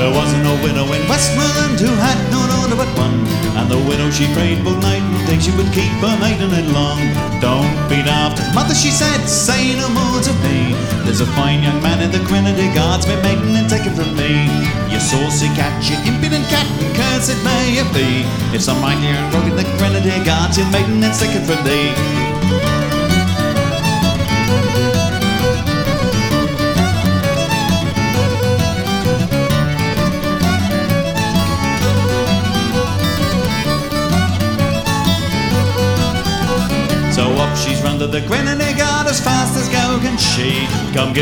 There wasn't no widow in Westmoreland who had no daughter but one, and the widow she prayed both night and day she would keep her maiden it long. Don't be daft, mother, she said, say no more to me. There's a fine young man in the Grenadier Guards, my maiden and take it from me. You saucy cat, you impudent cat, and cursed may it be. If some mighty young rogue in the Grenadier Guards, your maiden and take it from thee. So up she's run to the Grenadier Guard as fast as go can she. Come give